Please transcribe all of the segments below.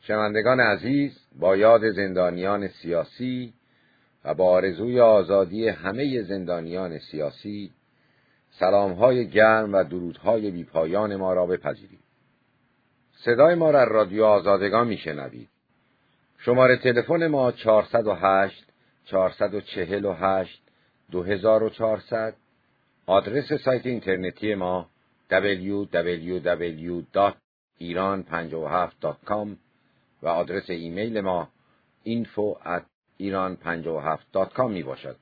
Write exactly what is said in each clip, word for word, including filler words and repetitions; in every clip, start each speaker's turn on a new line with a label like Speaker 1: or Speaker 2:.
Speaker 1: شنوندگان عزیز، با یاد زندانیان سیاسی و با آرزوی آزادی همه زندانیان سیاسی، سلام‌های گرم و درودهای بی‌پایان ما را بپذیرید. صدای ما را از رادیو آزادگان میشنوید. شماره تلفن ما چهارصد و هشت چهارصد و چهل و هشت دو هزار و چهارصد، آدرس سایت اینترنتی ما دبلیو دبلیو دبلیو دات ایران پنجاه و هفت دات کام و آدرس ایمیل ما اینفو ات ایران پنجاه و هفت دات کام می باشد.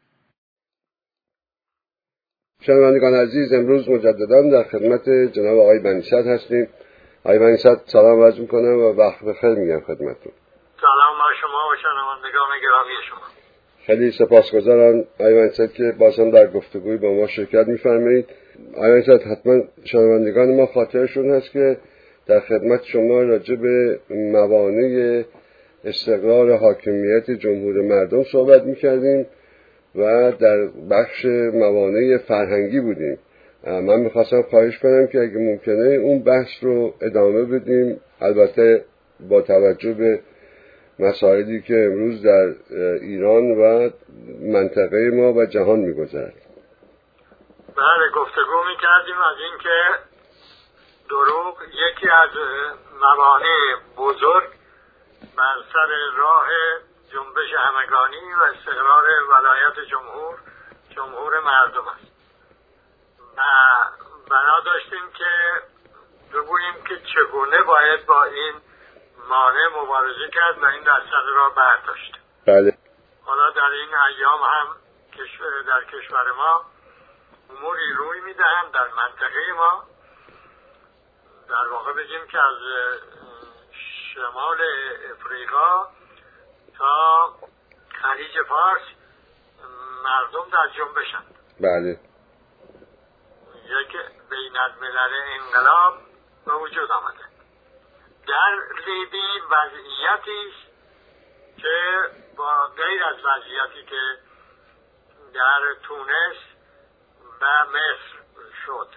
Speaker 2: شنوندگان عزیز، امروز مجددا در خدمت جناب آقای بنی‌صدر هستیم. آقای بنی‌صدر سلام عرض می‌کنم و وقت بخیر میگم خدمتتون.
Speaker 3: سلام بر شما و شنوندگان گرامی شما.
Speaker 2: خیلی سپاسگزارم آقای بنی‌صدر که بازم در گفتگوی با ما شرکت می‌فرمایید. آقای بنی‌صدر، حتما شنوندگان ما خاطرشون هست که در خدمت شما راجع به موانع استقرار حاکمیت جمهور مردم صحبت می‌کردیم و در بخش موانع فرهنگی بودیم. من میخواستم خواهش کنم که اگه ممکنه اون بحث رو ادامه بدیم، البته با توجه به مسائلی که امروز در ایران و منطقه ما و جهان میگذرد.
Speaker 3: بله، گفتگو میکردیم از این که دروغ یکی از موانع بزرگ بر سر راه جنبش همگانی و استقرار ولایت جمهور جمهور مردم است و بنا داشتیم که بگوییم که چگونه باید با این مانع مبارزه کرد و این در سر راه برداشت.
Speaker 2: بله.
Speaker 3: حالا در این ایام هم در کشور ما اموری روی میدهند در منطقه ما، در واقع بگیم که از شمال افریقا تا خلیج فارس مردم در جنبشند.
Speaker 2: بله.
Speaker 3: یک بین الملل انقلاب به وجود آمده. در لیبی وضعیتی است که با غیر از وضعیتی که در تونس و مصر شد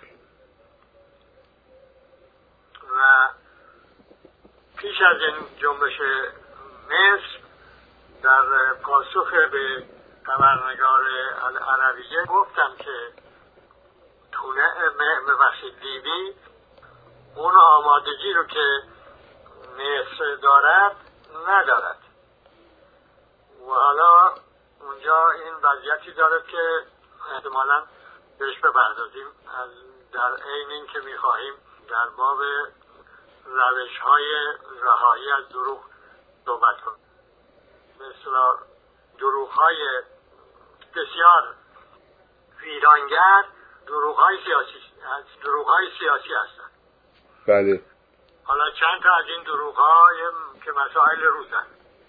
Speaker 3: و پیش از این جنبش مصر در پاسخ به خبرنگار العربیه گفتم که تونه ببخشید لیبی اون آمادگی رو که مصر دارد ندارد و حالا اونجا این وضعیتی دارد که احتمالاً بهش بپردازیم از در عین این که میخواهیم در باب روش های رهایی از دروغ صحبت کنیم. مثلا دروغ های بسیار ویرانگر دروغ های سیاسی دروغ های سیاسی هستند.
Speaker 2: بله.
Speaker 3: حالا چند تا از این دروغ های که مسائل روزن،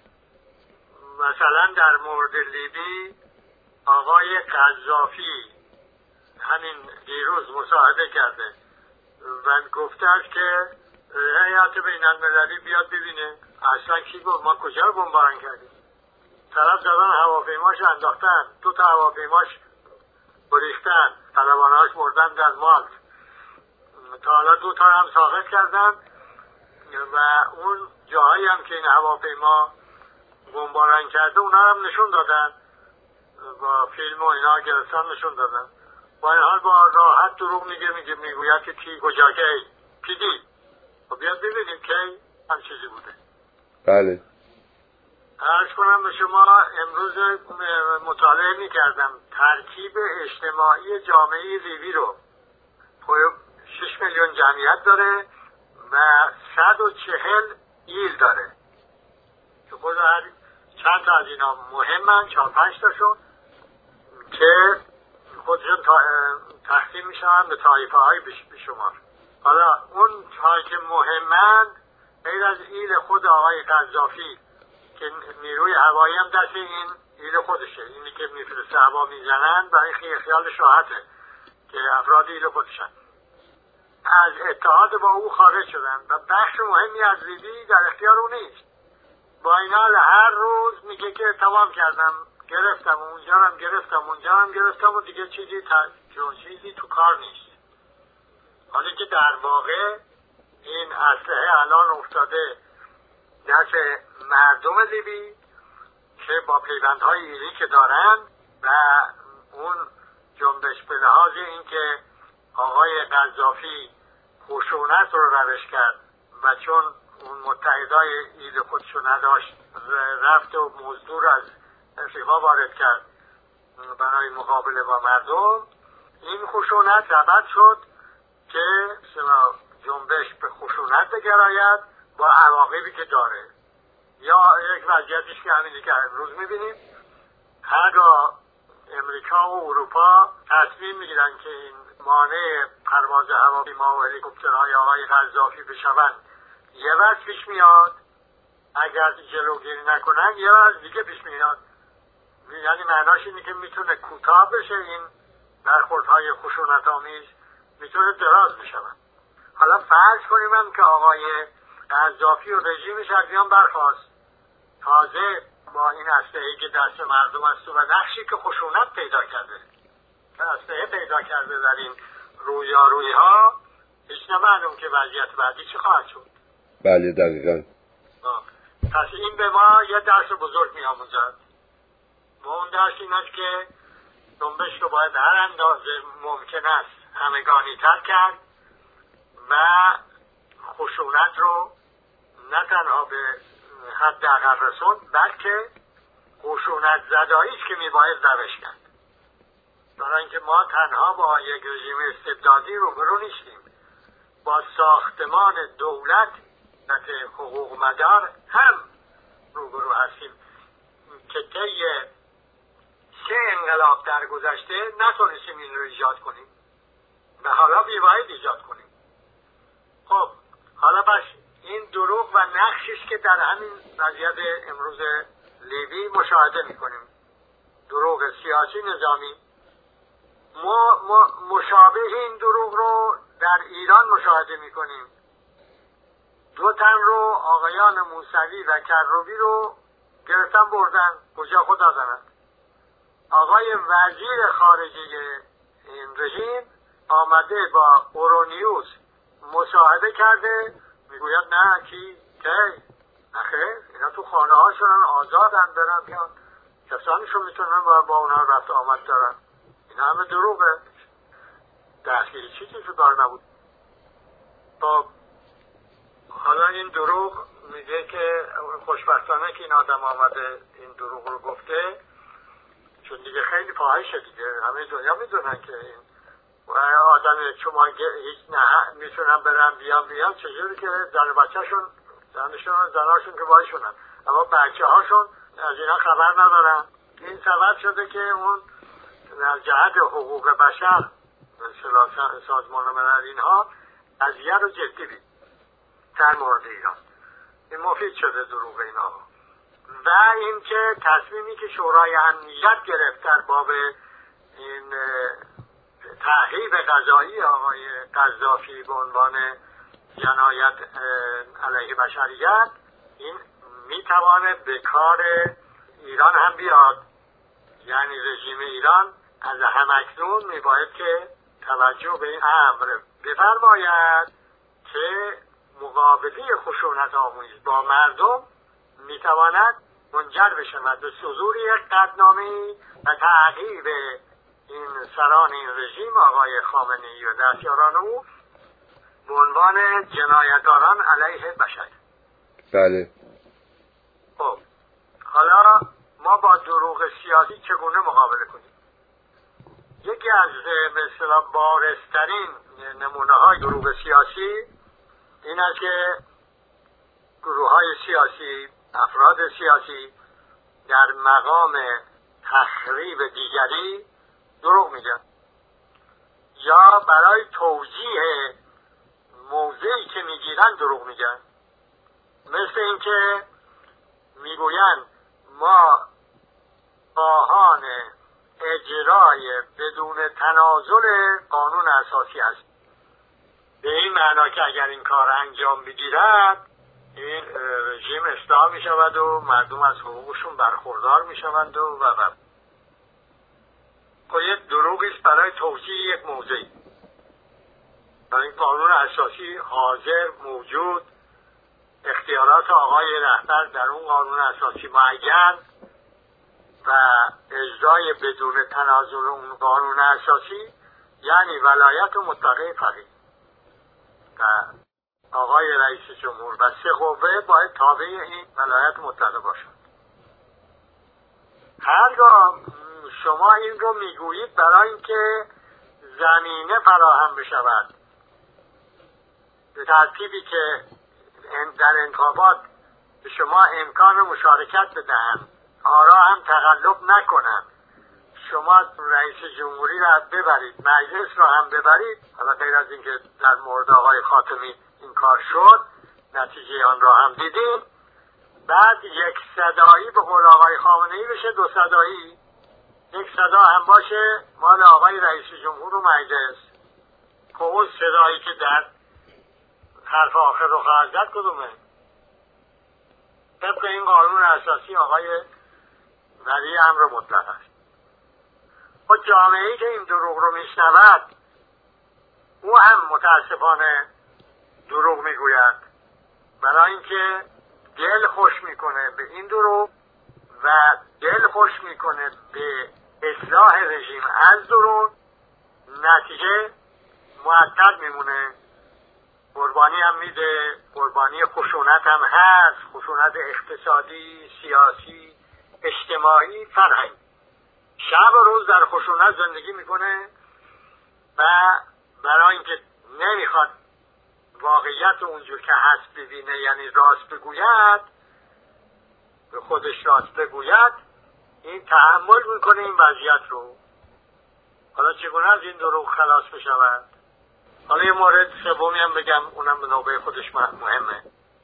Speaker 3: مثلا در مورد لیبی آقای قذافی همین دیروز مصاحبه کرده و گفته است که هیئت بین المللی بیاد ببینه اصلا کی گفت ما کجا رو بمباران کردیم. طرف زدن هواپیماش انداختن، دو تا هواپیماش بریختن، خلبانهاش مردن در مالت. تا حالا دو تا هم ساقط کردن و اون جاهایی هم که این هواپیما بمباران کرده اونا هم نشون دادن، با فیلم و اینا گرفتن نشون دادن. با این حال با راحت دروغ میگه میگه میگوید که کی کجا کی کی دید. خب بیاد ببینیم کی هم چیزی بوده.
Speaker 2: بله.
Speaker 3: عرض کنم به شما امروز مطالعه میکردم ترکیب اجتماعی جامعه لیبی رو. شش میلیون جمعیت داره و صد و چهل ایل داره که خود هر چند تا از اینا مهمن، چهار پنج تاشون که خودشون تقسیم میشن به طایفه های بیشمار. حالا اون هایی که مهمن غیر از ایل خود آقای قذافی که نیروی هوایی هم دست این ایل خودشه، اینی که میفرسته هوا میزنن برای خیالش راحته که افراد ایل خودشن، از اتحاد با او خارج شدن و بخش مهمی از لیبی در اختیار او نیست. با این حال هر روز میگه که تمام کردم، گرفتم اونجا هم گرفتم اونجا هم گرفتم و دیگه چیزی تا... چیزی تو کار نیست. حالی که در واقع این اسلحه الان افتاده دست مردم لیبی که با پیوندهای ایلی که دارن و اون جنبش به لحاظ اینکه آقای قذافی خشونت رو روش کرد و چون اون متحدای ایل خودشو نداشت رفت و مزدور از افریقا وارد کرد برای مقابله با مردم، این خشونت سبب شد که جنبش به خشونت بگراید با عواقبی که داره. یا یک وضعیتیش که همینی که امروز میبینیم، هرگاه امریکا و اروپا تصمیم میگیرن که این مانع پرواز هواپیما و هلیکوپترهای آقای قذافی بشوند، یه وقت پیش میاد اگر جلوگیری نکنن یه وقت دیگه پیش میاد. یعنی معناش اینه که میتونه کوتاه بشه این برخوردهای خشونت آمیز، میتونه دراز بشوند. حالا فرض کنیم هم که آقای قذافی و رژیمش از ایان برخواست، تازه با این اسلحه‌ای که دست مردم است و نقشی که خشونت پیدا کرده که اسلحه پیدا کرده در این رویارویی ها، هیچ نمعلوم که وضعیت بعدی چه خواهد شد.
Speaker 2: بله دقیقا.
Speaker 3: پس این به ما یه درس بزرگ می آموزد. و اون درس این است که جنبش رو باید هر اندازه ممکن است همگانی تر کرد و خشونت رو نه تنها به حد اقل رسوند، بلکه خشونت زداییش که میباید روش کرد. برای اینکه ما تنها با یک رژیم استبدادی روبرو نیستیم، با ساختمان دولت و حقوق مدار هم روبرو هستیم که طی سه انقلاب در گذشته نتونستیم این رو ایجاد کنیم و حالا میباید ایجاد کنیم. خب حالا بس این دروغ و نقشش که در همین وضعیت امروز لیبی مشاهده میکنیم، دروغ سیاسی نظامی، ما, ما مشابه این دروغ رو در ایران مشاهده میکنیم. دو تن رو آقایان موسوی و کروبی رو گرفتن بردن کجا خدا داند. آقای وزیر خارجه این رژیم آمده با اورونیوز مصاحبه کرده، میگوید نه کی کی نخیر اینا تو خانه هاشون آزادن برن بیان، کسانشون میتونن با, با اونها رفت آمد دارن. این همه دروغه، دستگیری چیزی تو کار نبود. خب حالا این دروغ میگه که خوشبختانه که این آدم آمده این دروغ رو گفته، چون دیگه خیلی فاحشه دیگه، همه دنیا میدونن که این آدم شما هیچ نه میتونن برن بیان بیان چجوری که زن بچهشون زنشون زناشون که بایشونن، اما بچه هاشون از اینا خبر ندارن. این سبب شده که اون از جهت حقوق بشر مثلا سازمان ملل اینها قضیه رو جدی بید در مورد ایران. این مفید شده دروغ اینا. و اینکه تصمیمی که شورای امنیت گرفت در باب این تعقیب قضایی آقای قذافی به عنوان جنایت علیه بشریت، این میتوانه به کار ایران هم بیاد. یعنی رژیم ایران از همکنون میباید که توجه به این امر بفرماید که مقابله خشونت آمیز با مردم میتواند منجر بشود به صدور یک قطعنامه و تعقیب این سران این رژیم آقای خامنه‌ای و دستیاران او به عنوان جنایتکاران علیه بشر.
Speaker 2: بله.
Speaker 3: خب حالا ما با دروغ سیاسی چگونه مقابله کنیم؟ یکی از مثلا بارزترین نمونه های دروغ سیاسی این است که گروه های سیاسی، افراد سیاسی در مقام تخریب دیگری دروغ میگن یا برای توجیه موضعی که میگیرن دروغ میگن. مثل اینکه میگوین ما خواهان اجرای بدون تنازل قانون اساسی است، به این معنا که اگر این کار انجام بگیرد این رژیم اصلاح می شود و مردم از حقوقشون برخوردار می شوند و و و خب یک دروغی است برای توجیه یک موضعی. برای این قانون اساسی حاضر موجود، اختیارات توسط آقای رهبر در اون قانون اساسی معین و اجرای بدون تنازل اون قانون اساسی یعنی ولایت و مطلقه فقیه و آقای رئیس جمهور و سه قوه باید تابع این ولایت مطلقه باشد. هرگاه شما این رو میگویید برای اینکه زمینه فراهم بشود به ترتیبی که در انتخابات به شما امکان مشارکت بدهند، آرا هم تقلب نکنند، شما رئیس جمهوری را ببرید، مجلس را هم ببرید، حالا غیر از اینکه در مورد آقای خاتمی این کار شد، نتیجه آن را هم دیدیم، بعد یک صدایی به قول آقای خامنه‌ای بشه دو صدایی، یک صدا هم باشه مال آقای رئیس جمهور و مجلس. که اون صدایی که در حرف آخر رو خواهد زد کدومه؟ طبق این قانون اساسی آقای ولی امر مطلق است. و جامعه‌ای که این دروغ رو میشنود او هم متاسفانه دروغ میگوید، برای اینکه دل خوش میکنه به این دروغ و دل خوش میکنه به اصلاح رژیم از درون، نتیجه معطل میمونه، قربانی هم میده، قربانی خشونت هم هست، خشونت اقتصادی، سیاسی، اجتماعی، فرهنگی. شب و روز در خشونت زندگی میکنه و برای اینکه نمیخواد واقعیت اونجور که هست ببینه، یعنی راست بگوید، به خودش راست بگوید، این تحمل میکنه این وضعیت رو. حالا چگونه از این دروغ خلاص بشود؟ حالا یه مورد سومی هم بگم، اونم به نوبه خودش مهمه.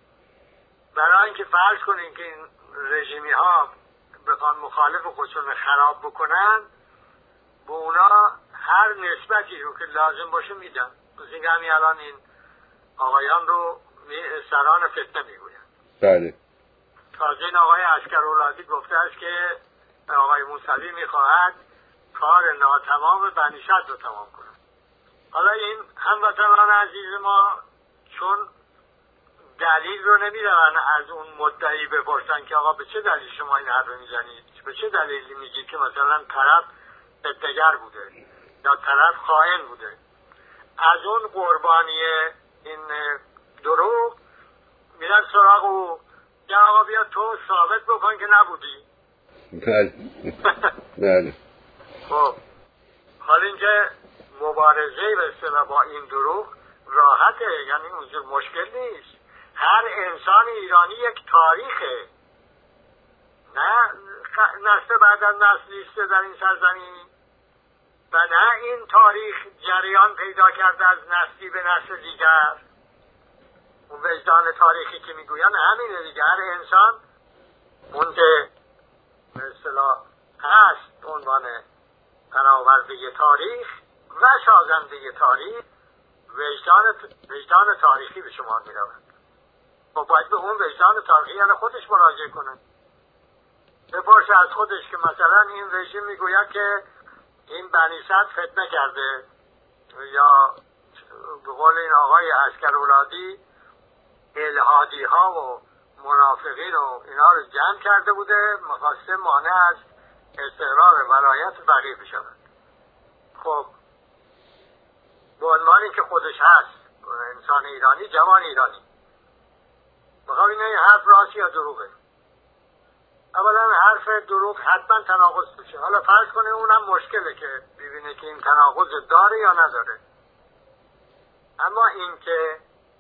Speaker 3: برای اینکه فرض کنین که این رژیمی ها بخوان مخالف خودشون خراب بکنن، به اونا هر نسبتی رو که لازم باشه میدن. مثل همین الان این آقایان رو سران فتنه میگوین.
Speaker 2: بله.
Speaker 3: تازه این آقای عسکرالعادی گفته است که آقای موسوی میخواهد کار ناتمام بنی صدر رو تمام کنه. حالا این هموطنان عزیز ما چون دلیل رو نمیدونن از اون مدعی بپرسن که آقا به چه دلیل شما این حرف میزنید، به چه دلیلی میگید که مثلا طرف فتنه‌گر بوده یا طرف خائن بوده، از اون قربانی این دروغ میرن سراغ او یا آقا بیا تو ثابت بکن که نبودی.
Speaker 2: بله بله.
Speaker 3: خب حالا اینکه مبارزه به اصطلاح با این دروغ راحته، یعنی اونجور مشکل نیست. هر انسان ایرانی یک تاریخه، نه نسل بعد از نسل ایسته در این سرزمین و نه این تاریخ جریان پیدا کرده از نسلی به نسل دیگر. اون وجدان تاریخی که میگوین همینه دیگه. هر انسان اون که به اصطلاح هست عنوان برآورده تاریخ و سازنده تاریخ، وجدان وجدان تاریخی به شما میرود. خب باید به اون وجدان تاریخی یعنی خودش مراجعه کنه، بپرسه از خودش که مثلا این رژیم میگوید که این بنی صدر فتنه کرده، یا به قول این آقای عسکرالعادی الحادی ها و منافقین و اینا رو جمع کرده بوده، میخواسته مانع از استقرار ولایت فقیه بشود. خب به عنوان اینکه خودش هست انسان ایرانی، جوان ایرانی، میخوام اینه این حرف راستی یا دروغه؟ اولا حرف دروغ حتما تناقض بشه. حالا فرض کنه اونم مشکله که ببینه که این تناقض داره یا نداره، اما این که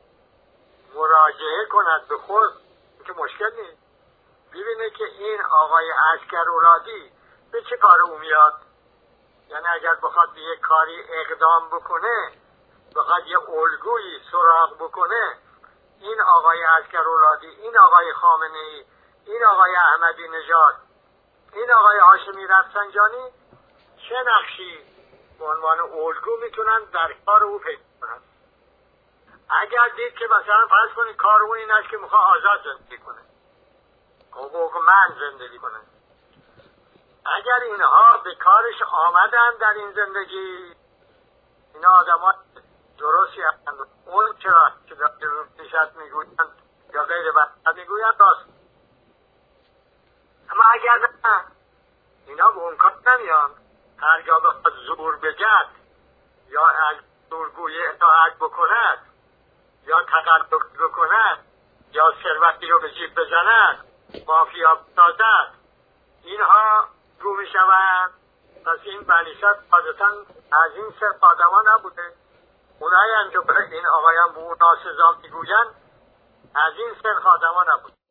Speaker 3: مراجعه کند به خود که مشکل نیست، ببینه که این آقای عسکرالعادی به چه کار او میاد. یعنی اگر بخواد به یک کاری اقدام بکنه، بخواد یه الگویی سراغ بکنه، این آقای عسکرالعادی، این آقای خامنه‌ای، این آقای احمدی نژاد، این آقای هاشمی رفسنجانی چه نقشی به عنوان الگو میتونن در کار او پیدا کنن. اگر دید که مثلا فرض کنید کار او این است که میخواد آزاد زندگی کنه، حقوقمند زندگی کنه، اگر اینها به کارش آمدن در این زندگی، اینا آدم ها درستی هستند. اون چرا که در نشست میگویند یا غیر بد میگویند راست. اما اگر نه اینا به اون کار نمیان. هرگاه بخواد زور بگد یا از زورگوی اطاعت بکند یا تقلب بکند یا ثروتی رو به جیب بزند، مافیا بسازد، اینها رو می شوند. پس این بنیشت عادتا از این صرف آدما نبوده. اونایی هم که این آقایان به اون ناسزا میگوین از این صرف آدما نبوده.